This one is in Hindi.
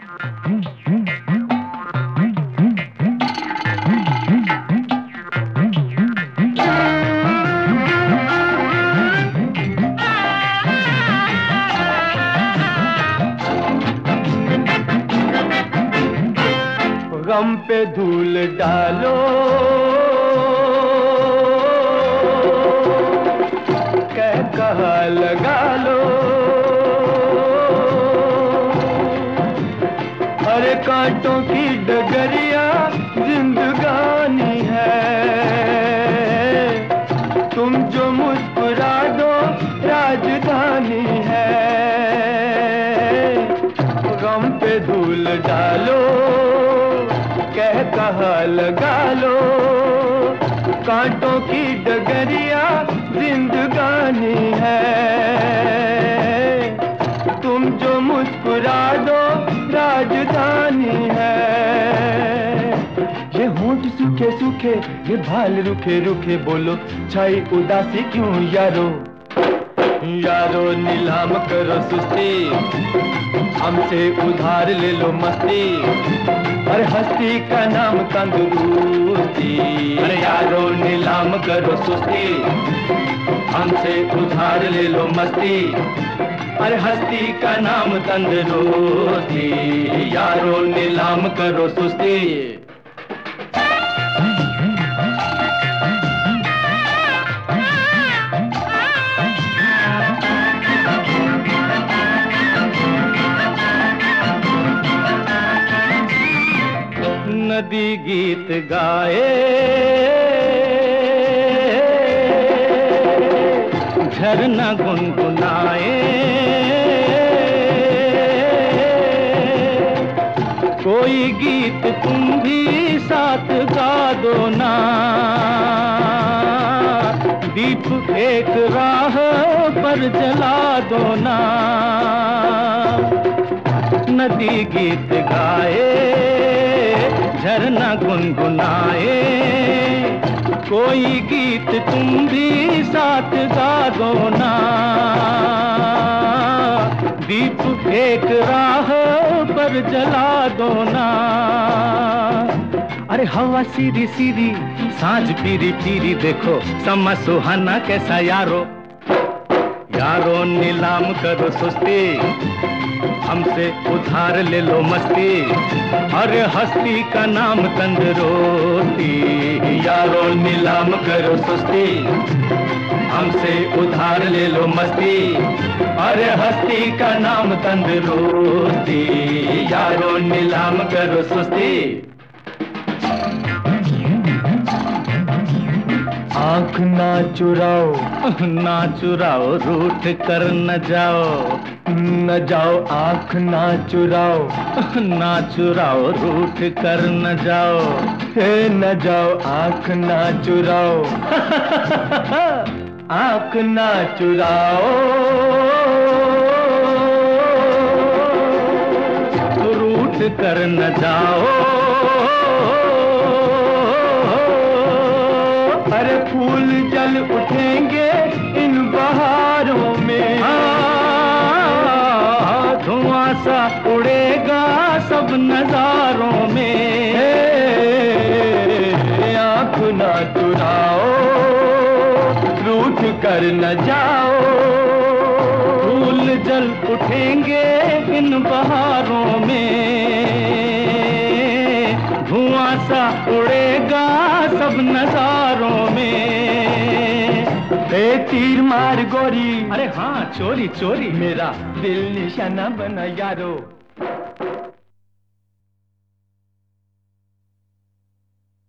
गम पे धूल डालो, कहा लगा लो, अरे कांटों की डगरिया जिंदगानी है, तुम जो मुस्कुरा दो राजधानी है। गम पे धूल डालो, कहा लगा लो, कांटों की डगरिया जिंदगानी है, तुम जो मुस्कुरा दो राजधानी है। ये होंठ सूखे सूखे, ये बाल रुखे रुखे, बोलो छाई उदासी क्यों यारो। यारो नीलाम करो सुस्ती, हमसे उधार ले लो मस्ती, अरे हस्ती का नाम तंदुरुस्ती। अरे यारो नीलाम करो सुस्ती, हमसे उधार ले लो मस्ती, अरे हस्ती का नाम तंदुरुस्ती। यारो नीलाम करो सुस्ती। नदी गीत गाए, झरना गुनगुनाए, कोई गीत तुम भी साथ गा दो ना, दीप एक राह पर जला दो ना। नदी गीत गाए, झरना गुनगुनाए, कोई गीत तुम भी साथ गा दो ना, दीप एक राह पर जला दो ना। अरे हवा सीधी सीधी, सांझ पीरी पीरी, देखो समा सुहाना कैसा यारो। यारो नीलाम करो सुस्ती, हमसे उधार ले लो मस्ती, अरे हस्ती का नाम तंदुरुस्ती। यारो नीलाम करो सुस्ती, हमसे उधार ले लो मस्ती, अरे हस्ती का नाम तंदुरुस्ती। यारो नीलाम करो सुस्ती। आँख ना चुराओ, ना चुराओ, रूठ कर न जाओ, न जाओ। आँख ना चुराओ, ना चुराओ, रूठ कर न जाओ, हे न जाओ। आँख ना चुराओ, आँख ना चुराओ, रूठ कर न जाओ। अरे फूल जल उठेंगे इन बहारों में, धुआं सा उड़ेगा सब नजारों में। आँख ना चुराओ, रूठ कर न जाओ, फूल जल उठेंगे इन बहारों में, धुआं सा उड़ेगा सब नजारों में। ए तीर मार गोरी, अरे हाँ चोरी चोरी, मेरा दिल निशाना बना यारो।